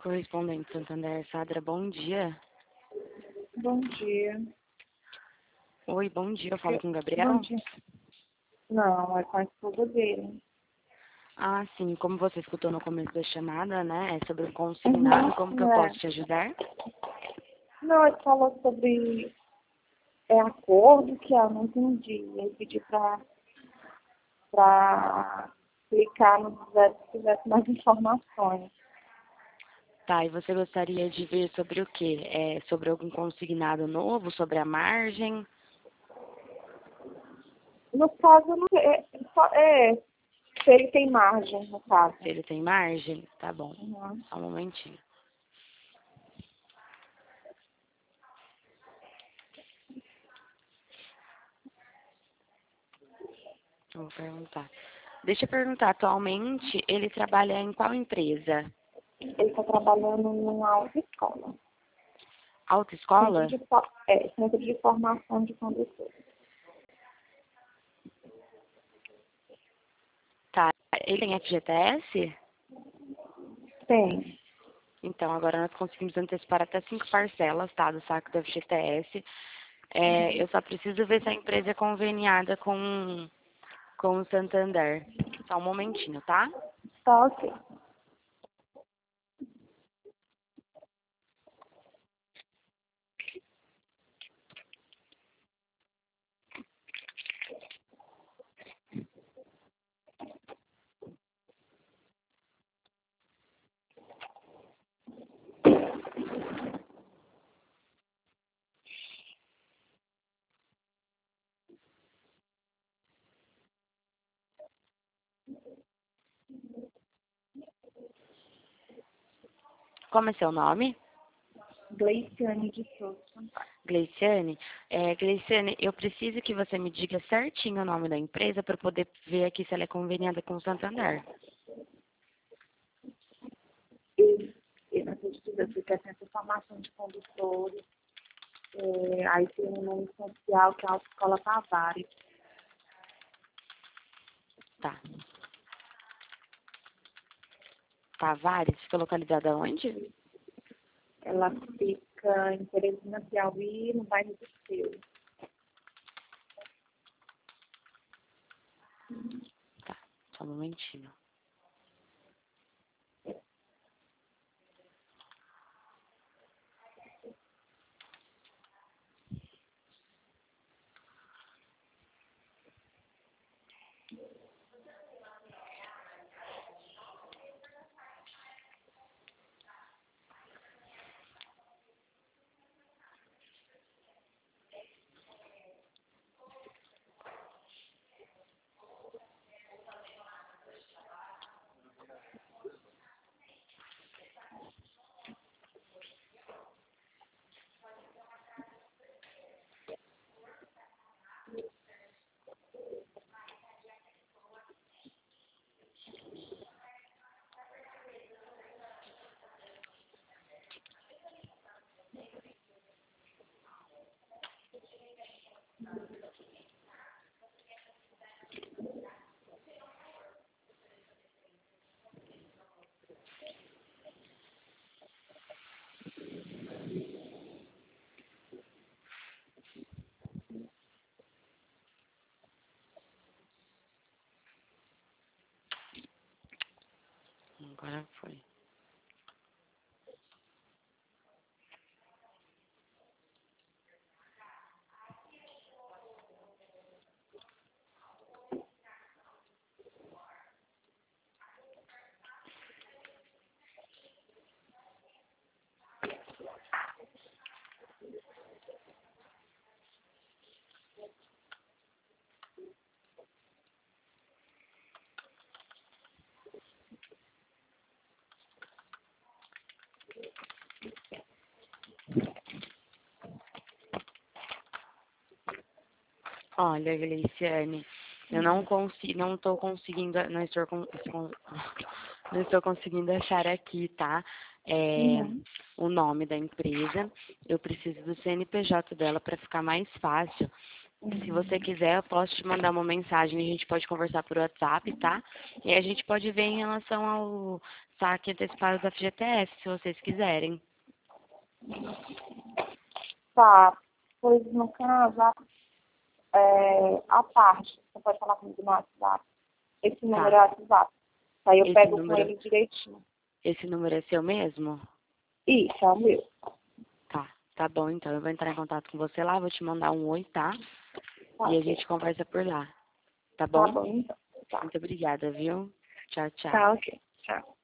Correspondente Santander, Sadra, bom dia. Bom dia. Oi, bom dia, eu falo com o Gabriel? Bom dia. Não, é com a esposa dele. Ah, sim, como você escutou no começo da chamada, né, é sobre o consignado, como que eu posso te ajudar? Não, ele falou sobre acordo que eu não entendi. Ele pediu pra clicar no se tivesse mais informações. Tá, e você gostaria de ver sobre o quê? Sobre algum consignado novo, sobre a margem? No caso, não se ele tem margem, no caso. Se ele tem margem? Tá bom, Uhum. só um momentinho. Eu vou perguntar. Deixa eu perguntar, atualmente ele trabalha em qual empresa? Ele está trabalhando numa autoescola. Autoescola? Centro de formação de condutor. Tá, ele tem FGTS? Tem. Então, agora nós conseguimos antecipar até 5 parcelas, tá, do saco do FGTS. Eu só preciso ver se a empresa é conveniada com o Santander. Só um momentinho, tá? Tá ok. Como é seu nome? Gleiciane de Souza. Gleiciane? Gleiciane, eu preciso que você me diga certinho o nome da empresa para poder ver aqui se ela é conveniada com o Santander. E na pesquisa fica essa formação de condutores. Aí tem um nome social que é a Autoescola Tavares. Tá. Tavares, fica localizada onde? Ela fica em Teresina, Piauí, no bairro do Seu. Tá, só um momentinho. Agora foi. Olha, Gleiciane, eu não consigo, não estou conseguindo, não estou conseguindo achar aqui, tá? Uhum. O nome da empresa. Eu preciso do CNPJ dela para ficar mais fácil. Se você quiser, eu posso te mandar uma mensagem, a gente pode conversar por WhatsApp, tá? E a gente pode ver em relação ao saque antecipado da FGTS, se vocês quiserem. Tá, pois no caso, a parte, você pode falar comigo no WhatsApp. Esse número é Tá. WhatsApp. Aí eu Esse pego com número, ele direitinho. esse número é seu mesmo? Isso, é o meu. Tá bom, então eu vou entrar em contato com você lá, vou te mandar um oi, tá? Tá, E a gente conversa por lá, tá tá bom? bom, então. Tá, Muito obrigada, viu? Tchau, tchau. tá, ok. Tchau.